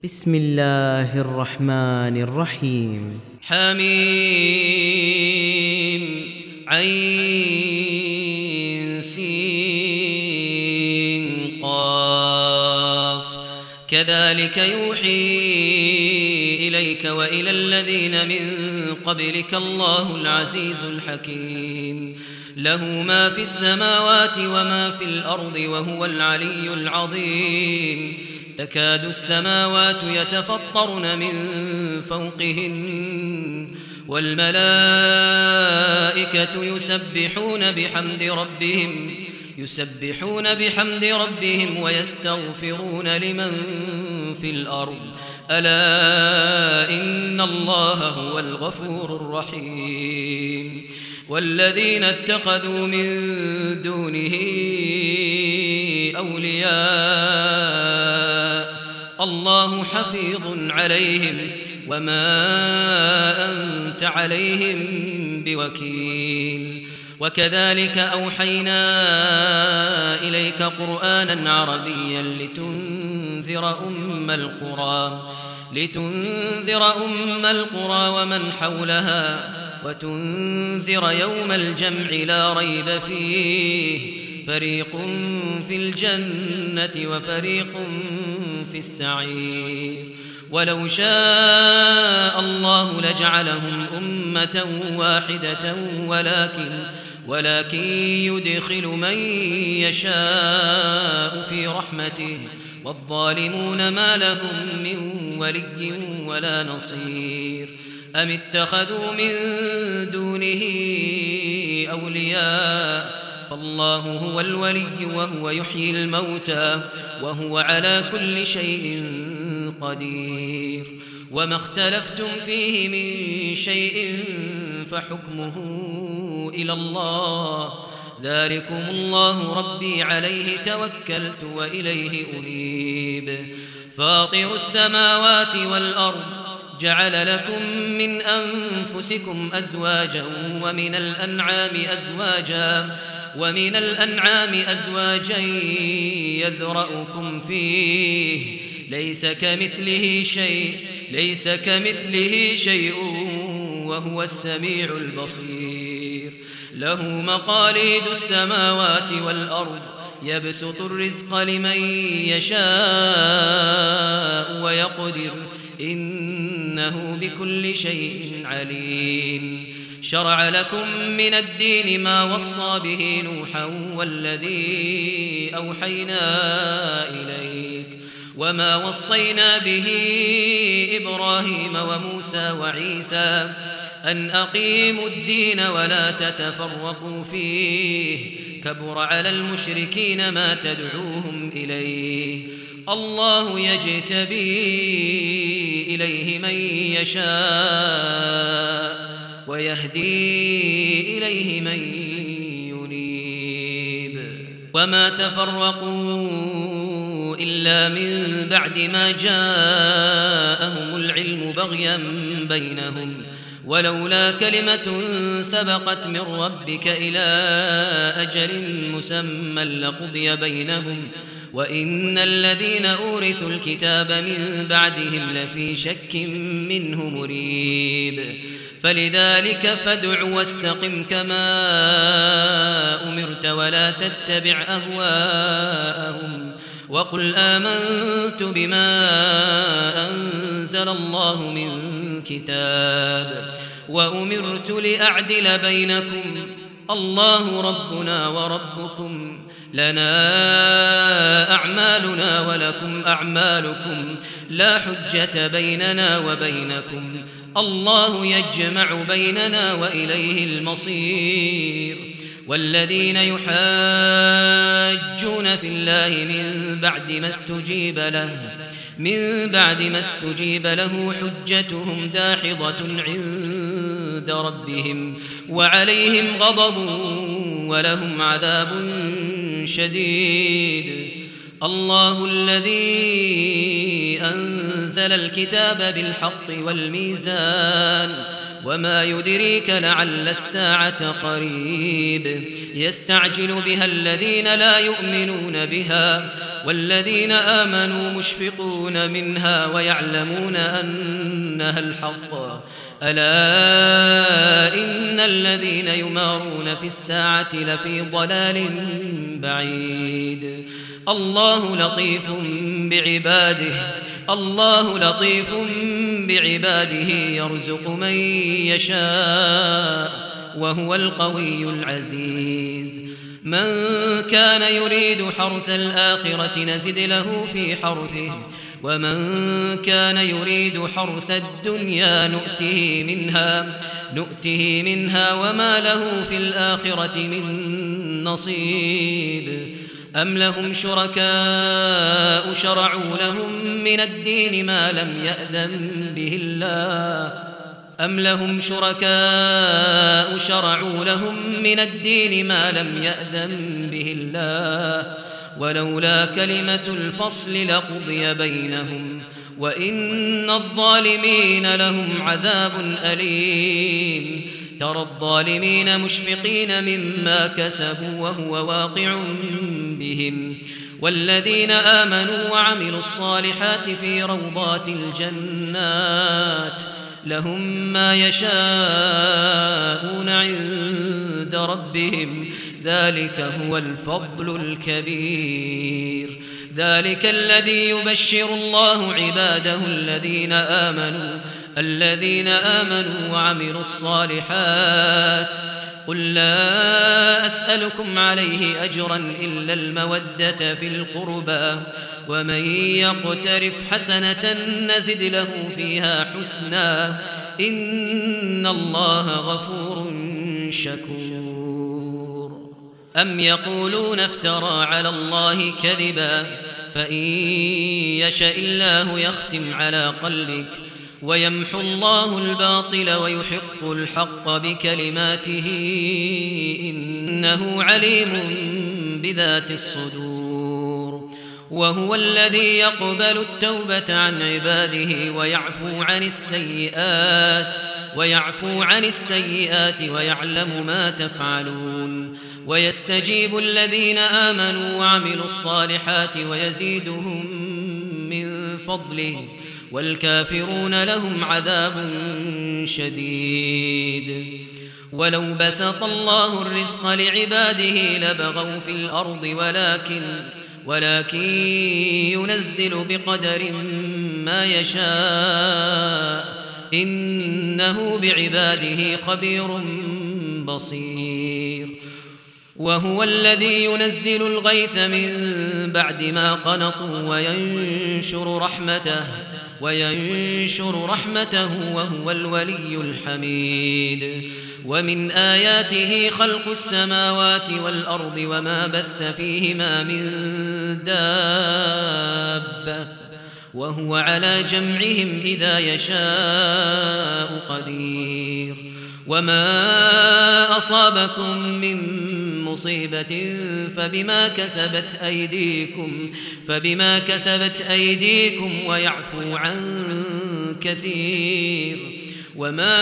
بسم الله الرحمن الرحيم حميم عين سين قاف كذلك يوحي إليك وإلى الذين من قبلك الله العزيز الحكيم له ما في السماوات وما في الأرض وهو العلي العظيم تكاد السماوات يتفطرن من فوقهن والملائكة يسبحون بحمد ربهم ويستغفرون لمن في الأرض ألا إن الله هو الغفور الرحيم والذين اتخذوا من دونه أولياء الله حفيظ عليهم وما أنت عليهم بوكيل وكذلك أوحينا إليك قرآنا عربيا لتنذر أم القرى ومن حولها وتنذر يوم الجمع لا ريب فيه فريق في الجنة وفريق في السعير ولو شاء الله لجعلهم أمة واحدة ولكن يدخل من يشاء في رحمته والظالمون ما لهم من ولي ولا نصير أم اتخذوا من دونه أولياء فالله هو الولي وهو يحيي الموتى وهو على كل شيء قدير وما اختلفتم فيه من شيء فحكمه إلى الله ذلكم الله ربي عليه توكلت وإليه أنيب فاطر السماوات والأرض جعل لكم من أنفسكم أزواجا ومن الأنعام أزواجا يذرأكم فيه ليس كمثله شيء وهو السميع البصير له مقاليد السماوات والأرض يبسط الرزق لمن يشاء ويقدر إنه بكل شيء عليم شرع لكم من الدين ما وصى به نوحا والذي أوحينا إليك وما وصينا به إبراهيم وموسى وعيسى أن أقيموا الدين ولا تتفرقوا فيه كبر على المشركين ما تدعوهم إليه الله يجتبي إليه من يشاء ويهدي إليه من ينيب وما تفرقوا إلا من بعد ما جاءهم العلم بغيا بينهم ولولا كلمة سبقت من ربك إلى أجل مسمى لقضي بينهم وإن الذين أورثوا الكتاب من بعدهم لفي شك منه مريب فلذلك فادع واستقم كما أمرت ولا تتبع أهواءهم وقل آمنت بما أنزل الله من كتاب وأمرت لأعدل بينكم الله ربنا وربكم لنا أعمالنا ولكم أعمالكم لا حجة بيننا وبينكم الله يجمع بيننا وإليه المصير والذين يحاجون في الله من بعد ما استجيب له حجتهم داحضة عند ربهم وعليهم غضب ولهم عذاب شديد الله الذي أنزل الكتاب بالحق والميزان وما يدريك لعل الساعة قريب يستعجل بها الذين لا يؤمنون بها والذين آمنوا مشفقون منها ويعلمون أنها الحق ألا إن الذين يمارون في الساعة لفي ضلال بعيد الله لطيف بعباده يرزق من يشاء وهو القوي العزيز من كان يريد حرث الآخرة نزد له في حرثه ومن كان يريد حرث الدنيا نؤته منها وما له في الآخرة من نصيب أم لهم شركاء شرعوا لهم من الدين ما لم يأذن به الله ولولا كلمة الفصل لقضي بينهم وإن الظالمين لهم عذاب أليم ترى الظالمين مشفقين مما كسبوا وهو واقع بهم والذين آمنوا وعملوا الصالحات في روضات الجنات لهم ما يشاءون عند ربهم ذلك هو الفضل الكبير ذلك الذي يبشر الله عباده الذين آمنوا وعملوا الصالحات قل لا أسألكم عليه أجرا إلا المودة في القربى ومن يقترف حسنة نزد له فيها حسنا إن الله غفور شكور أم يقولون افترى على الله كذبا فإن يشاء الله يختم على قلبك ويمحو الله الباطل ويحق الحق بكلماته إنه عليم بذات الصدور وهو الذي يقبل التوبة عن عباده ويعفو عن السيئات ويعلم ما تفعلون ويستجيب الذين آمنوا وعملوا الصالحات ويزيدهم من فضله والكافرون لهم عذاب شديد ولو بسط الله الرزق لعباده لبغوا في الأرض ولكن ينزل بقدر ما يشاء إنه بعباده خبير بصير وهو الذي ينزل الغيث من بعد ما قنطوا وينشر رحمته وهو الولي الحميد ومن آياته خلق السماوات والأرض وما بث فيهما من دابة وهو على جمعهم إذا يشاء قدير وما أصابكم من مصيبة فبما كسبت أيديكم ويعفو عن كثير وما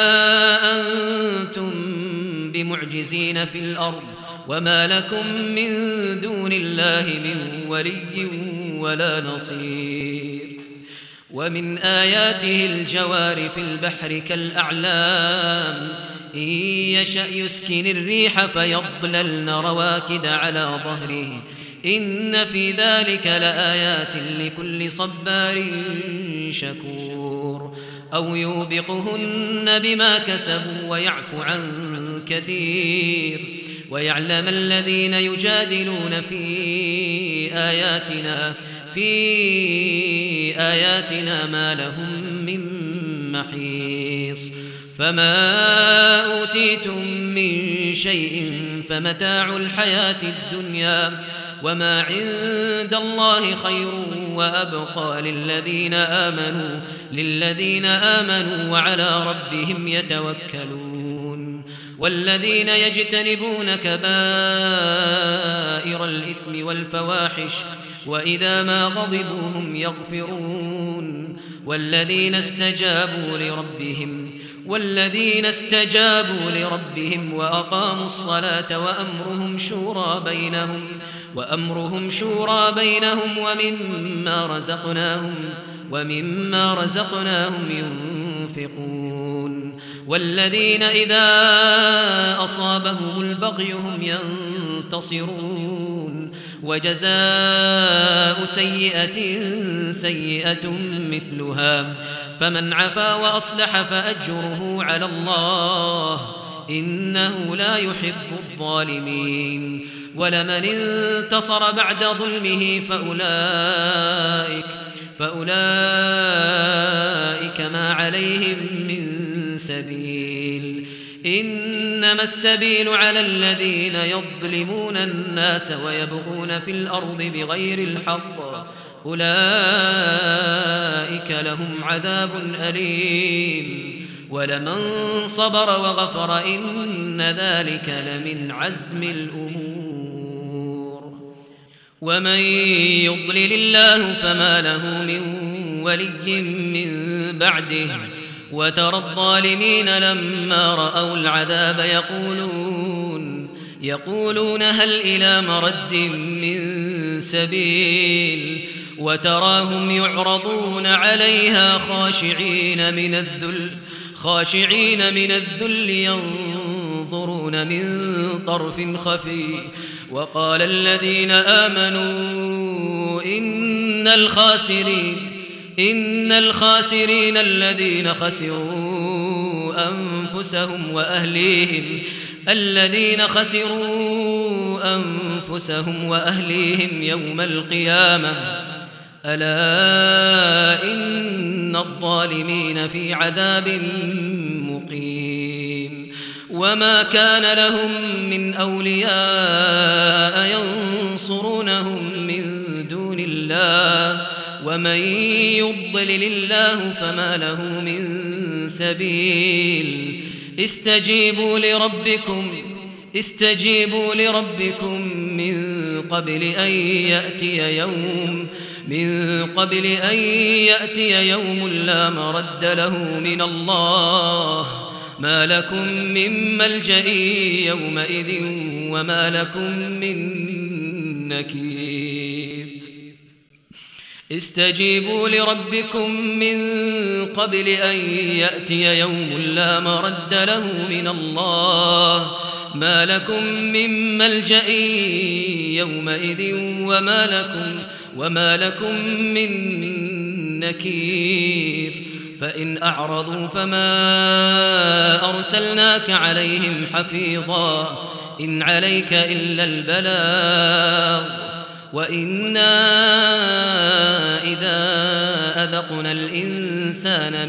أنتم بمعجزين في الأرض وما لكم من دون الله من ولي ولا نصير ومن آياته الجوار في البحر كالأعلام إن يشأ يسكن الريح فيظللن رواكد على ظهره إن في ذلك لآيات لكل صبار شكور أو يوبقهن بما كسبوا ويعفو عن كثير ويعلم الذين يجادلون في آياتنا ما لهم من محيص فما أوتيتم من شيء فمتاع الحياة الدنيا وما عند الله خير وأبقى للذين آمنوا وعلى ربهم يتوكلون والذين يجتنبون كبائر الإثم والفواحش وإذا ما غضبوا هم يغفرون والذين استجابوا لربهم والذين استجابوا لربهم وأقاموا الصلاة وأمرهم شورى بينهم ومما رزقناهم ينفقون والذين إذا أصابهم البغي هم ينتصرون وجزاء سيئة مثلها فمن عفا وأصلح فأجره على الله إنه لا يحب الظالمين ولمن انتصر بعد ظلمه فأولئك ما عليهم من سبيل إنما السبيل على الذين يظلمون الناس ويبغون في الأرض بغير الحق أولئك لهم عذاب أليم ولمن صبر وغفر إن ذلك لمن عزم الأمور ومن يضلل الله فما له من ولي من بعده وترى الظالمين لما رأوا العذاب يقولون هل إلى مرد من سبيل وتراهم يعرضون عليها خاشعين من الذل ينظرون من طرف خفي وقال الذين آمنوا إن الخاسرين الذين خسروا أنفسهم وأهليهم يوم القيامة ألا إن الظالمين في عذاب مقيم وما كان لهم من أولياء ينصرونهم من دون الله ومن يضلل الله فما له من سبيل استجيبوا لربكم من قبل أن يأتي يوم لا مرد له من الله ما لكم من ملجأ يومئذ وما لكم من نكير استجيبوا لربكم من قبل أن يأتي يوم لا مرد له من الله ما لكم من ملجأ يومئذ وما لكم من نكير فإن أعرضوا فما أرسلناك عليهم حفيظا إن عليك إلا البلاغ وإنا إذا أذقنا الإنسان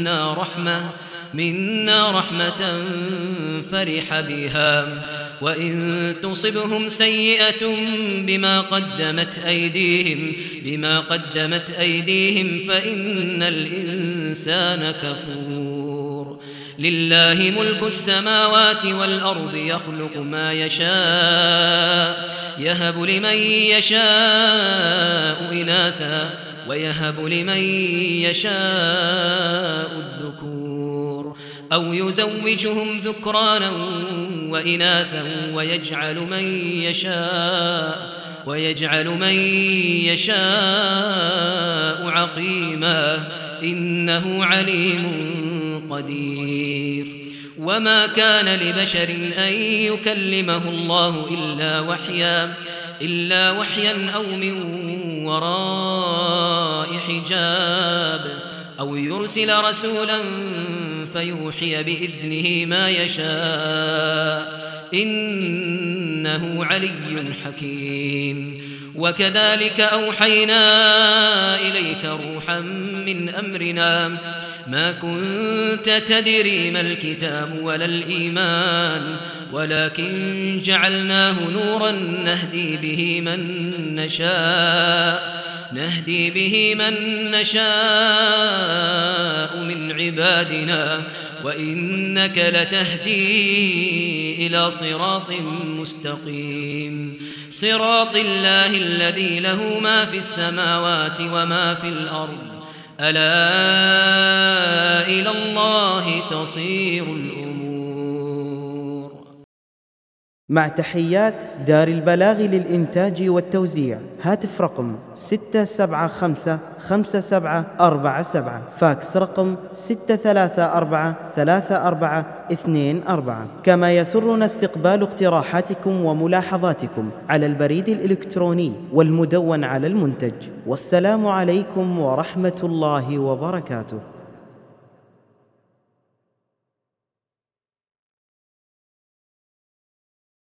منا رحمة فرح بها وإن تصبهم سيئة بما قدمت أيديهم فإن الإنسان كفور لله ملك السماوات والأرض يخلق ما يشاء يهب لمن يشاء إناثا ويهب لمن يشاء الذكور أو يزوجهم ذكرانا وإناثا ويجعل من يشاء عقيما إنه عليم قدير وما كان لبشر أن يكلمه الله إلا وحيا أو من وراء حجاب أو يرسل رسولا فيوحي بإذنه ما يشاء إنه علي حكيم وكذلك أوحينا إليك روحا من أمرنا ما كنت تدري ما الكتاب ولا الإيمان ولكن جعلناه نورا نهدي به من نشاء من عبادنا وإنك لتهدي إلى صراط مستقيم صراط الله الذي له ما في السماوات وما في الأرض ألا إلى الله تصير الأمور. مع تحيات دار البلاغ للإنتاج والتوزيع. هاتف رقم 6755747. فاكس رقم 6343424. كما يسرنا استقبال اقتراحاتكم وملاحظاتكم على البريد الإلكتروني والمدون على المنتج. والسلام عليكم ورحمة الله وبركاته.